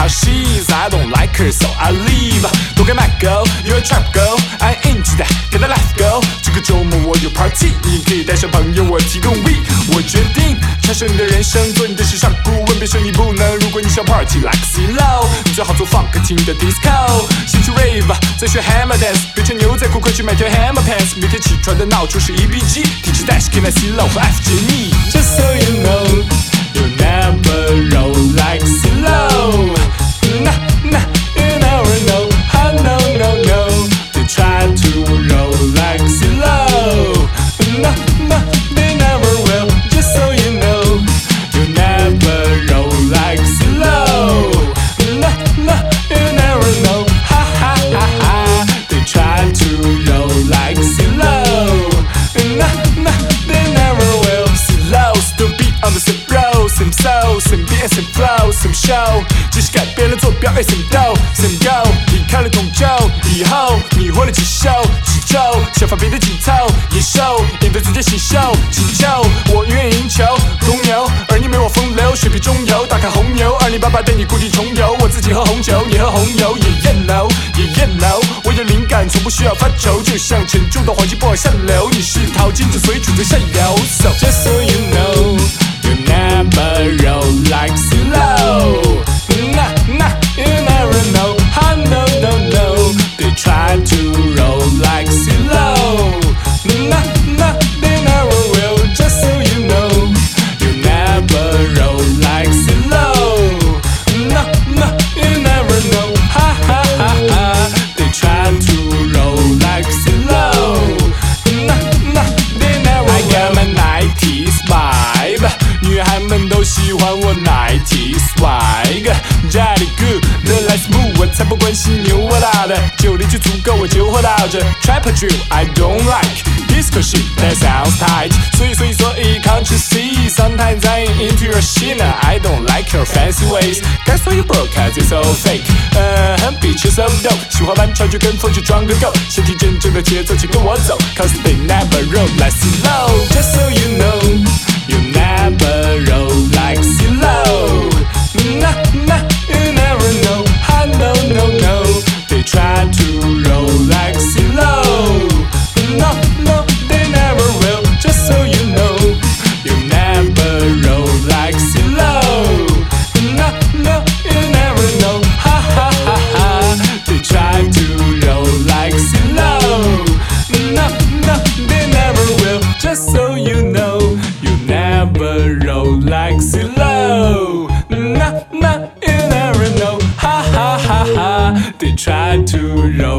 she's I don't like her so I leave 躲开 my girl you're a trap girl I'm into that get the life girl 这个周末我有 party 你可以带上朋友我提供 weed 我决定传授你的人生做你的时尚顾问别说你不能如果你想 party like CeeLo 你最好做 funk 听的 disco 先去 rave 再学 hammer dance 别穿牛仔裤快去买条 hammer pants 每天起床的闹钟是 EBG 体脂带是 K 买 CeeLo 和 F 解密 Just so you know you'll never roll like CeeLo Nah nah you never know I no no no they try to roll like CeeLo Nah nah they never will Just so you know you'll never roll like CeeLo Nah nah you never know Ha ha ha ha they try to roll like CeeLo Nah nah they never will CeeLo still beat on the same road Same soul same beat same flow same show 只是改变了坐标 same dough same go 离开了同舟以后迷惑了几宿几周想法变得紧凑野兽面对自己新秀请求我愿意赢球公牛而你没我风流水平中游打开红牛2088带你故地重游我自己喝红酒你喝红油也 you know 我有灵感从不需要发愁就像沉重的黄金不往下流你是淘金者所以处在下游 So just so you know you never roll like CeeLo Nah nah you never know I no no no they try to roll like CeeLo Nah nah they never will just so you know you never roll like CeeLo Nah nah you never know ha ha ha ha they try to roll like CeeLo Nah nah they never will I got my 90s vibe 女孩们都喜欢我 90s swag Jolly good 人来 smooth 我才不关心牛或大的酒力就足够我就活到这 Trapper drill I don't like Disco shit that sounds tight 所以 can't you see Sometimes I'm into your shit I don't like your fancy ways Guess what you broke cause it's so fake Bitch you're so dope 喜欢慢潮就跟风去装个够身体真正的节奏请跟我走 Cause they never roll like CeeLo Just so you know you never roll like CeeLo Nah nah you never know I no no no they try to roll like CeeLo No no they never will Just so you know you never roll like CeeLo No no you never know Ha ha ha ha they try to roll like CeeLo No no they never will Just so you know you never roll like CeeLo Nah nah you never know Ha ha ha ha they try to roll